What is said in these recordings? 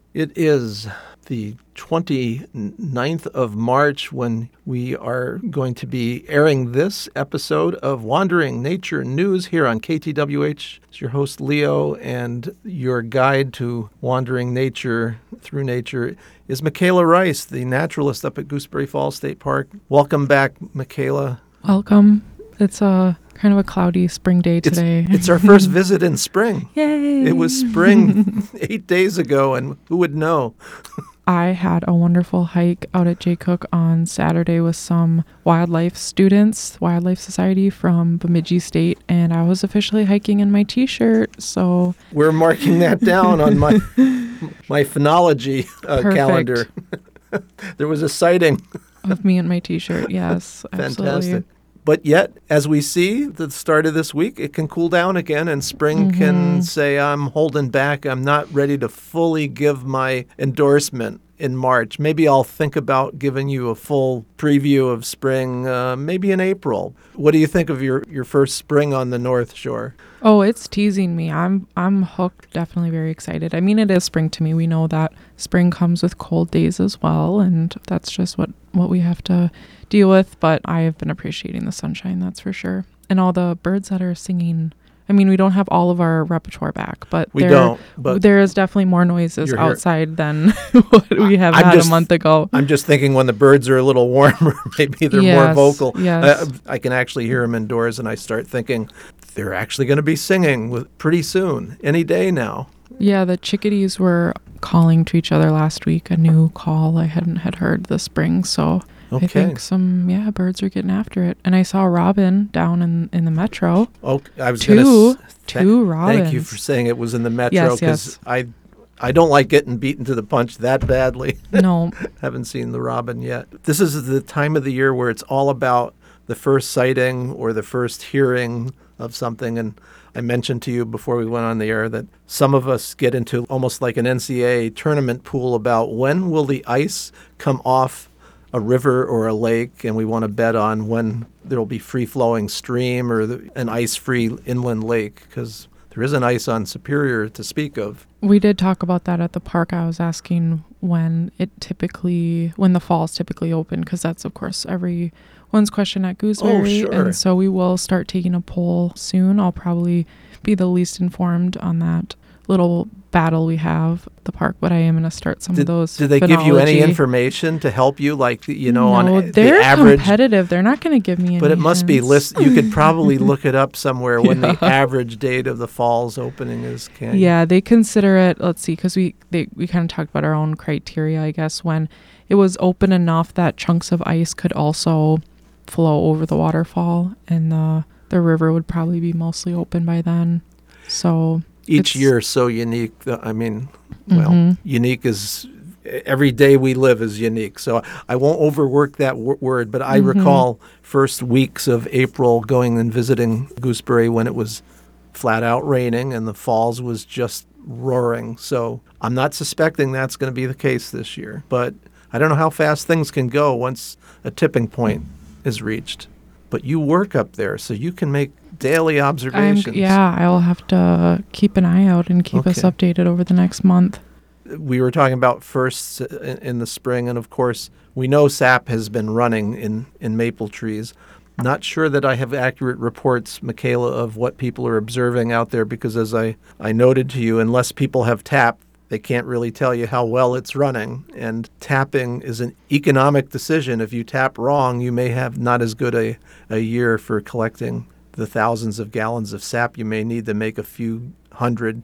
It is the 29th of March when we are going to be airing this episode of Wandering Nature News here on KTWH. It's your host, Leo, and your guide to wandering nature through nature is Michaela Rice, the naturalist up at Gooseberry Falls State Park. Welcome back, Michaela. Welcome. It's kind of a cloudy spring day today. It's our first visit in spring. Yay! It was spring 8 days ago, and who would know? I had a wonderful hike out at Jay Cook on Saturday with some wildlife students, Wildlife Society from Bemidji State, and I was officially hiking in my t-shirt, so... We're marking that down on my phenology calendar. There was a sighting. Of me in my t-shirt, yes. Fantastic. Absolutely. But yet, as we see the start of this week, it can cool down again, and spring can say, I'm holding back. I'm not ready to fully give my endorsement in March. Maybe I'll think about giving you a full preview of spring, maybe in April. What do you think of your first spring on the North Shore? Oh, it's teasing me. I'm hooked, definitely very excited. I mean, it is spring to me. We know that spring comes with cold days as well, and that's just what we have to deal with, but I have been appreciating the sunshine, that's for sure. And all the birds that are singing. I mean, we don't have all of our repertoire back, but there is definitely more noises outside than what we have had a month ago. I'm just thinking when the birds are a little warmer, maybe they're more vocal. Yes. I can actually hear them indoors, and I start thinking they're actually going to be singing pretty soon, any day now. Yeah, the chickadees were calling to each other last week, a new call I hadn't heard this spring, so... Okay. I think some birds are getting after it. And I saw a robin down in the metro. Oh, I was two robins. Thank you for saying it was in the metro, because I don't like getting beaten to the punch that badly. No. Haven't seen the robin yet. This is the time of the year where it's all about the first sighting or the first hearing of something. And I mentioned to you before we went on the air that some of us get into almost like an NCAA tournament pool about when will the ice come off a river or a lake, and we want to bet on when there will be free-flowing stream or an ice-free inland lake, because there isn't ice on Superior to speak of. We did talk about that at the park. I was asking when the falls typically open, because that's, of course, everyone's question at Gooseberry. Oh, sure. And so we will start taking a poll soon. I'll probably be the least informed on that little battle we have at the park, but I am going to start some of those. Did they give you any information to help you, like, no, on they're the average? Competitive. They're not going to give me any But it must be hints. You could probably look it up somewhere when the average date of the falls opening is. Yeah, they consider it, let's see, because we kind of talked about our own criteria, I guess, when it was open enough that chunks of ice could also flow over the waterfall, and the river would probably be mostly open by then. So each year is so unique. I mean, well, unique is every day we live is unique. So I won't overwork that word, but I recall first weeks of April going and visiting Gooseberry when it was flat out raining and the falls was just roaring. So I'm not suspecting that's going to be the case this year, but I don't know how fast things can go once a tipping point is reached. But you work up there, so you can make daily observations. I'll have to keep an eye out and keep us updated over the next month. We were talking about firsts in the spring, and of course, we know sap has been running in maple trees. Not sure that I have accurate reports, Michaela, of what people are observing out there, because as I noted to you, unless people have tapped, they can't really tell you how well it's running. And tapping is an economic decision. If you tap wrong, you may have not as good a year for collecting the thousands of gallons of sap you may need to make a few hundred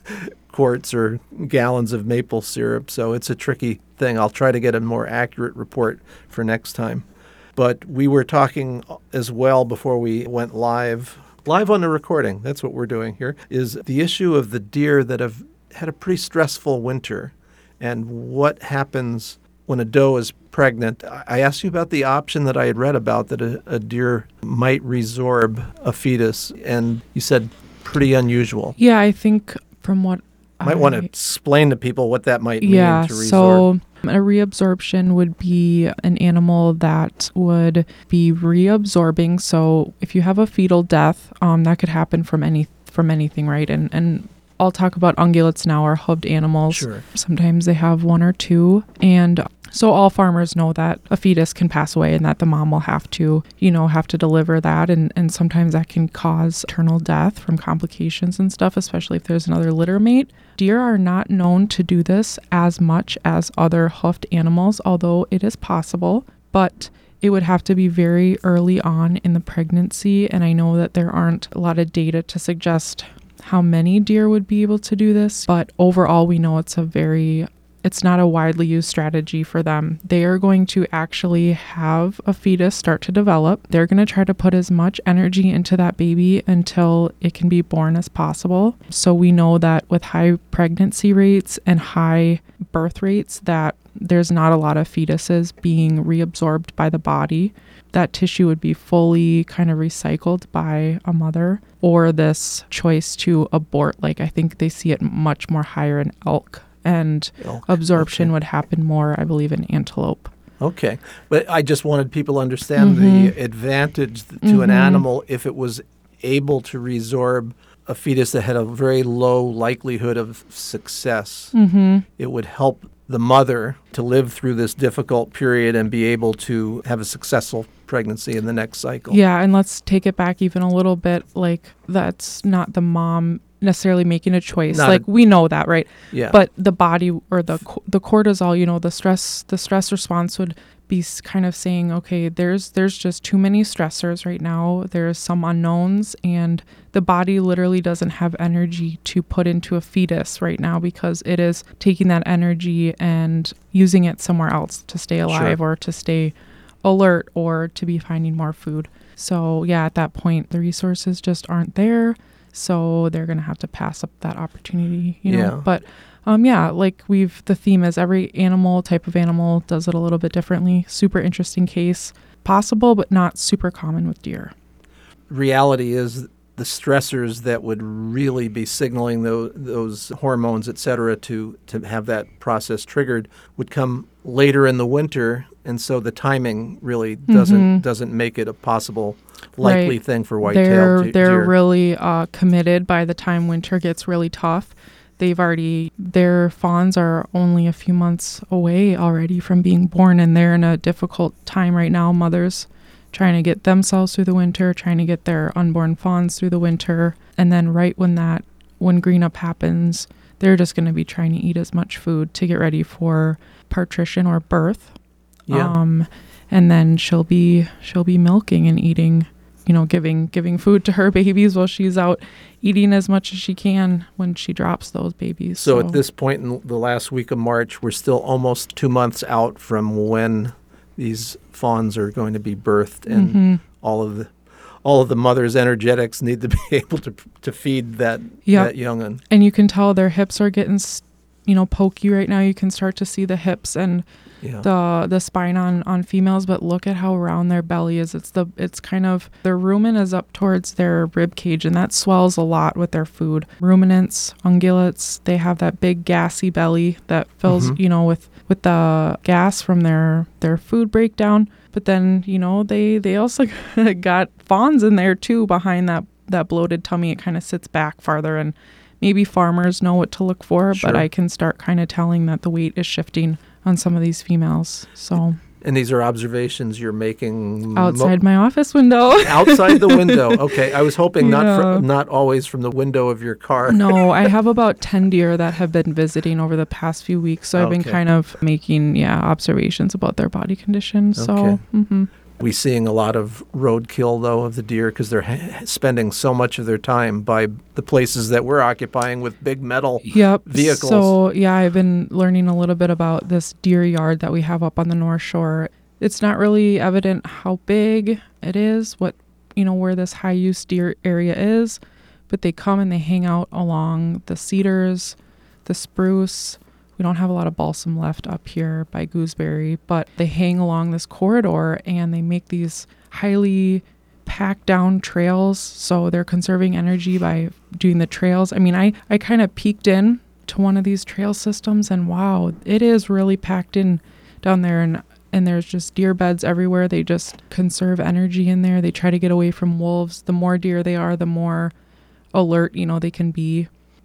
quarts or gallons of maple syrup. So it's a tricky thing. I'll try to get a more accurate report for next time. But we were talking as well before we went live on the recording. That's what we're doing here, is the issue of the deer that have had a pretty stressful winter and what happens when a doe is pregnant. I asked you about the option that I had read about, that a deer might resorb a fetus, and you said pretty unusual. Yeah, I think from what might want to explain to people what that might mean to resorb. So a reabsorption would be an animal that would be reabsorbing. So if you have a fetal death, that could happen from anything, right? And I'll talk about ungulates now, or hoofed animals. Sure. Sometimes they have one or two. And so all farmers know that a fetus can pass away and that the mom will have to deliver that. And sometimes that can cause maternal death from complications and stuff, especially if there's another litter mate. Deer are not known to do this as much as other hoofed animals, although it is possible. But it would have to be very early on in the pregnancy. And I know that there aren't a lot of data to suggest how many deer would be able to do this. But overall, we know it's not a widely used strategy for them. They are going to actually have a fetus start to develop. They're going to try to put as much energy into that baby until it can be born as possible. So we know that with high pregnancy rates and high birth rates, that there's not a lot of fetuses being reabsorbed by the body. That tissue would be fully kind of recycled by a mother, or this choice to abort. Like, I think they see it much more higher in elk. And absorption would happen more, I believe, in antelope. Okay. But I just wanted people to understand the advantage to an animal if it was able to resorb a fetus that had a very low likelihood of success. It would help the mother to live through this difficult period and be able to have a successful pregnancy in the next cycle. Yeah, and let's take it back even a little bit. Like, that's not the mom necessarily making a choice. We know that, right? Yeah. But the body, or the cortisol, the stress response would be kind of saying, okay, there's just too many stressors right now. There's some unknowns, and the body literally doesn't have energy to put into a fetus right now, because it is taking that energy and using it somewhere else to stay alive, or to stay alert, or to be finding more food. So yeah, at that point, the resources just aren't there. So they're going to have to pass up that opportunity, you know. Yeah. But the theme is every type of animal does it a little bit differently. Super interesting case. Possible, but not super common with deer. Reality is the stressors that would really be signaling those hormones, et cetera, to have that process triggered would come later in the winter. And so the timing really doesn't make it a possible likely thing for white-tailed deer. They're really committed by the time winter gets really tough. Their fawns are only a few months away already from being born, and they're in a difficult time right now. Mothers trying to get themselves through the winter, trying to get their unborn fawns through the winter. And then right when green up happens, they're just going to be trying to eat as much food to get ready for parturition or birth. Yeah. And then she'll be milking and eating, giving food to her babies while she's out eating as much as she can when she drops those babies. So at this point in the last week of March, we're still almost 2 months out from when these fawns are going to be birthed, and all of the mother's energetics need to be able to feed that young'un. And you can tell their hips are getting pokey right now. You can start to see the hips and the spine on females, but look at how round their belly is. It's kind of, their rumen is up towards their rib cage, and that swells a lot with their food. Ruminants, ungulates, they have that big gassy belly that fills, with the gas from their food breakdown. But then, they also got fawns in there too behind that bloated tummy. It kind of sits back farther, and maybe farmers know what to look for, but I can start kind of telling that the weight is shifting on some of these females. So, and these are observations you're making outside my office window. Outside the window. Okay, I was hoping not always from the window of your car. No, I have about 10 deer that have been visiting over the past few weeks, so I've been kind of making observations about their body condition. So, We seeing a lot of roadkill, though, of the deer because they're spending so much of their time by the places that we're occupying with big metal vehicles. So, I've been learning a little bit about this deer yard that we have up on the North Shore. It's not really evident how big it is, where this high-use deer area is, but they come and they hang out along the cedars, the spruce. We don't have a lot of balsam left up here by Gooseberry, but they hang along this corridor and they make these highly packed down trails. So they're conserving energy by doing the trails. I mean, I kind of peeked in to one of these trail systems, and wow, it is really packed in down there, and there's just deer beds everywhere. They just conserve energy in there. They try to get away from wolves. The more deer they are, the more alert, they can be.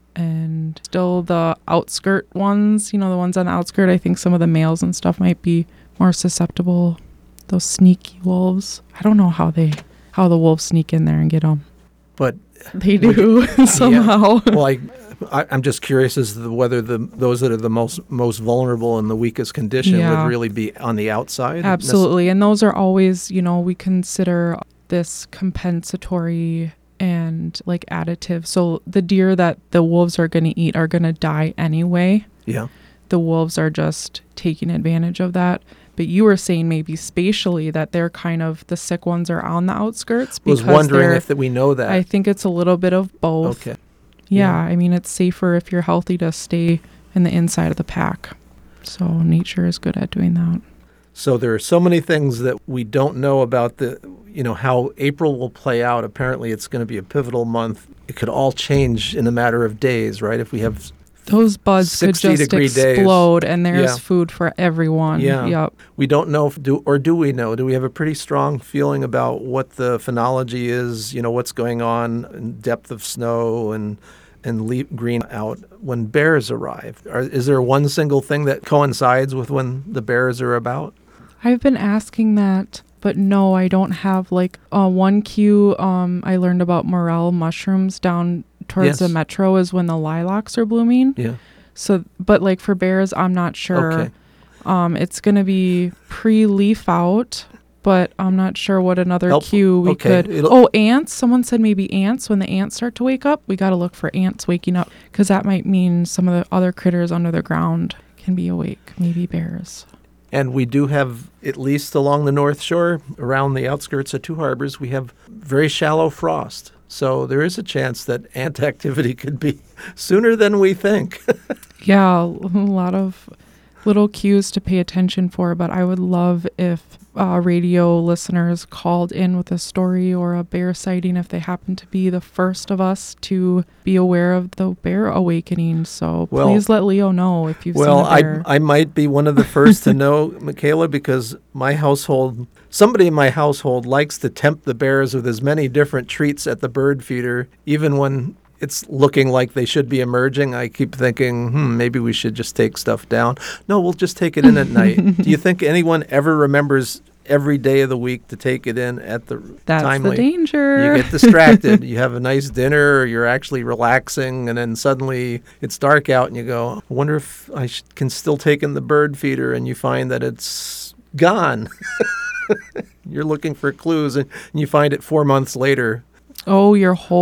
and still the outskirt ones, the ones on the outskirt, I think some of the males and stuff might be more susceptible. Those sneaky wolves. I don't know how the wolves sneak in there and get them. But they do somehow. Yeah. Well, I'm just curious as to whether those that are the most vulnerable and the weakest condition would really be on the outside. Absolutely. And those are always, we consider this compensatory and like additive. So the deer that the wolves are going to eat are going to die anyway. Yeah. The wolves are just taking advantage of that. But you were saying maybe spatially that they're kind of, the sick ones are on the outskirts. I was wondering if we know that. I think it's a little bit of both. Okay. Yeah, I mean, it's safer if you're healthy to stay in the inside of the pack. So nature is good at doing that. So there are so many things that we don't know about how April will play out. Apparently it's going to be a pivotal month. It could all change in a matter of days, right? If we have those buds could just explode days, and there's food for everyone. Yeah. Yep. We don't know do we know? Do we have a pretty strong feeling about what the phenology is, what's going on in depth of snow and leaf green out when bears arrive? Is there one single thing that coincides with when the bears are about? I've been asking that, but no, I don't have one cue. I learned about morel mushrooms down towards the metro is when the lilacs are blooming. Yeah. So, but for bears, I'm not sure. Okay. It's going to be pre-leaf out, but I'm not sure what another cue we could. Ants. Someone said maybe ants. When the ants start to wake up, we got to look for ants waking up because that might mean some of the other critters under the ground can be awake. Maybe bears. And we do have, at least along the North Shore, around the outskirts of Two Harbors, we have very shallow frost. So there is a chance that ant activity could be sooner than we think. Yeah, a lot of little cues to pay attention for, but I would love if radio listeners called in with a story or a bear sighting if they happen to be the first of us to be aware of the bear awakening. So please let Leo know if you've seen a bear. I might be one of the first to know, Michaela, because somebody in my household likes to tempt the bears with as many different treats at the bird feeder, even when it's looking like they should be emerging. I keep thinking, maybe we should just take stuff down. No, we'll just take it in at night. Do you think anyone ever remembers every day of the week to take it in at the timely? That's the danger. You get distracted. You have a nice dinner, or you're actually relaxing, and then suddenly it's dark out, and you go, I wonder if I can still take in the bird feeder, and you find that it's gone. You're looking for clues, and you find it 4 months later. Oh,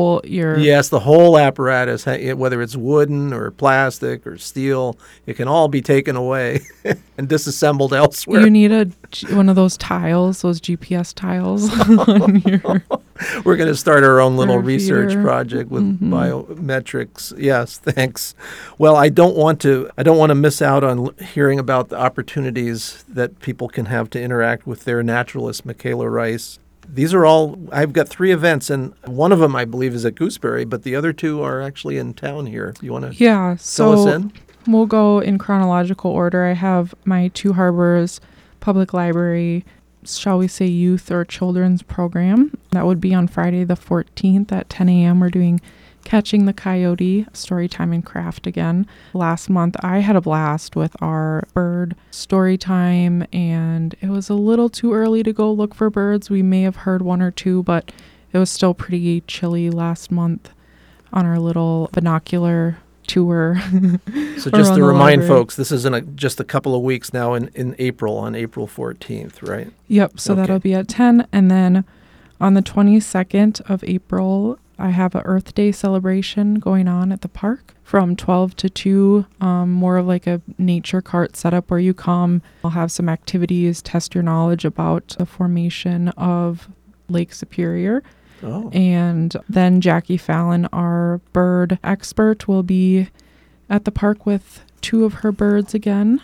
Yes, the whole apparatus, whether it's wooden or plastic or steel, it can all be taken away and disassembled elsewhere. You need one of those tiles, those GPS tiles on your. We're going to start our own little research project with biometrics. Yes, thanks. Well, I don't want to miss out on hearing about the opportunities that people can have to interact with their naturalist, Michaela Rice. These are all, I've got 3 events, and one of them I believe is at Gooseberry, but the other 2 are actually in town here. You want to fill us in? We'll go in chronological order. I have my Two Harbors Public Library, shall we say, youth or children's program. That would be on Friday the 14th at 10 a.m. We're doing Catching the Coyote, Storytime and Craft again. Last month, I had a blast with our bird storytime, and it was a little too early to go look for birds. We may have heard 1 or 2, but it was still pretty chilly last month on our little binocular tour. So just to remind folks, this is in just a couple of weeks now in April, on April 14th, right? Yep, so that'll be at 10, and then on the 22nd of April, I have a Earth Day celebration going on at the park from 12 to 2, more of like a nature cart setup where you come. I'll have some activities, test your knowledge about the formation of Lake Superior. Oh. And then Jackie Fallon, our bird expert, will be at the park with 2 of her birds again.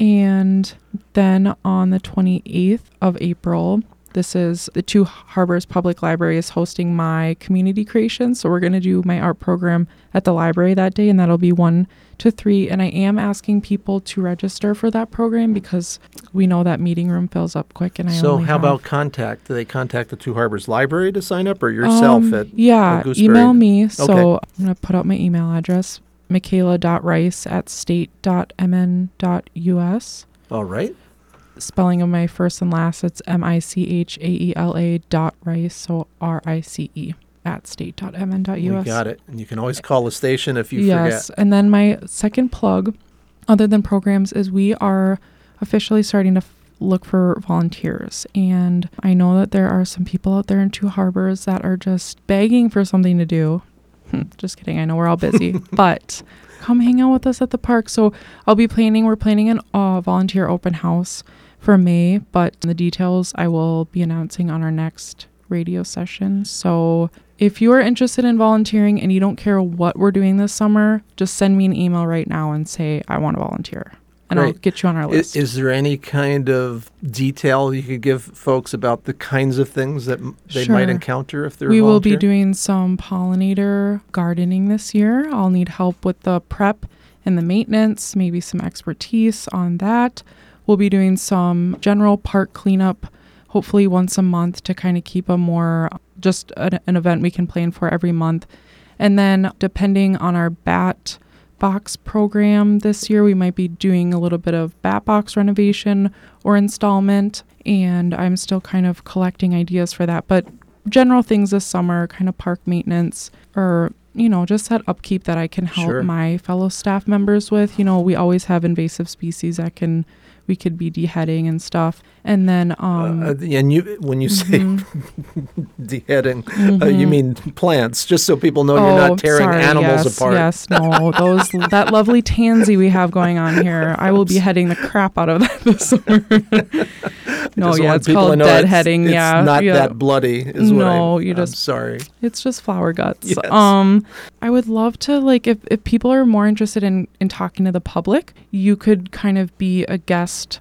And then on the 28th of April, this is the Two Harbors Public Library is hosting my community creation. So we're going to do my art program at the library that day, and that'll be 1 to 3. And I am asking people to register for that program because we know that meeting room fills up quick. And how about contact? Do they contact the Two Harbors Library to sign up, or yourself at Gooseberry? Gooseberry? Email me. So I'm going to put out my email address. michaela.rice@state.mn.us. All right. Spelling of my first and last, it's michaela.rice, so RICE at state.mn.us. We got it. And you can always call the station if you Yes. forget. And then my second plug, other than programs, is we are officially starting to look for volunteers. And I know that there are some people out there in Two Harbors that are just begging for something to do. Just kidding. I know we're all busy, but come hang out with us at the park. So we're planning an volunteer open house for May, but the details I will be announcing on our next radio session. So if you are interested in volunteering and you don't care what we're doing this summer, just send me an email right now and say, I want to volunteer. And I'll get you on our list. Is there any kind of detail you could give folks about the kinds of things that they might encounter if they're We will be volunteering? doing some pollinator gardening this year. I'll need help with the prep and the maintenance, maybe some expertise on that. We'll be doing some general park cleanup, hopefully once a month, to kind of keep a more just an event we can plan for every month. And then depending on our bat box program this year, we might be doing a little bit of bat box renovation or installment, and I'm still kind of collecting ideas for that. But general things this summer, kind of park maintenance, or just that upkeep that I can help my fellow staff members with. We always have invasive species that we could be deheading and stuff. And then and when you say deheading, you mean plants, just so people know you're not tearing animals apart. Yes, no, that lovely tansy we have going on here, I will be heading the crap out of that this summer. No, it's called deadheading. It's not that bloody. Is I'm sorry. It's just flower guts. Yes. I would love to, if people are more interested in talking to the public, you could kind of be a guest,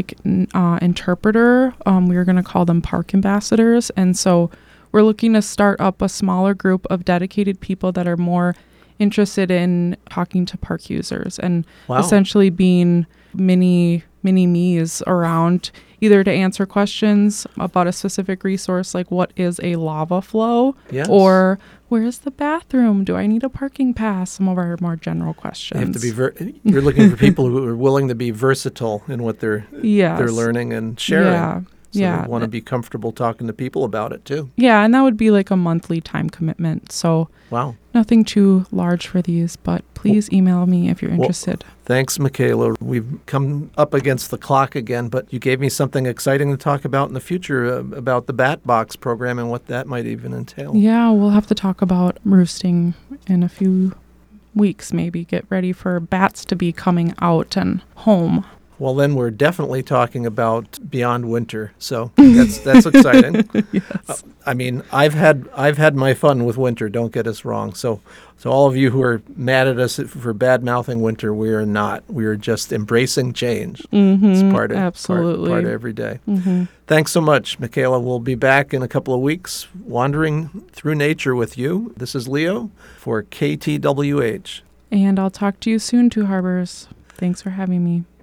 interpreter. We were going to call them park ambassadors. And so we're looking to start up a smaller group of dedicated people that are more interested in talking to park users and essentially being mini me's around, either to answer questions about a specific resource, like what is a lava flow, or where is the bathroom? Do I need a parking pass? Some of our more general questions. You have to be you're looking for people who are willing to be versatile in what they're learning and sharing. They want to be comfortable talking to people about it too. Yeah, and that would be like a monthly time commitment. So nothing too large for these, but please email me if you're interested. Thanks, Michaela. We've come up against the clock again, but you gave me something exciting to talk about in the future about the Bat Box program and what that might even entail. Yeah, we'll have to talk about roosting in a few weeks, maybe. Get ready for bats to be coming out and home. Well, then we're definitely talking about beyond winter, so that's exciting. Yes. I mean, I've had my fun with winter. Don't get us wrong. So all of you who are mad at us for bad mouthing winter, we are not. We are just embracing change. It's part of every day. Thanks so much, Michaela. We'll be back in a couple of weeks, wandering through nature with you. This is Leo for KTWH, and I'll talk to you soon, Two Harbors. Thanks for having me.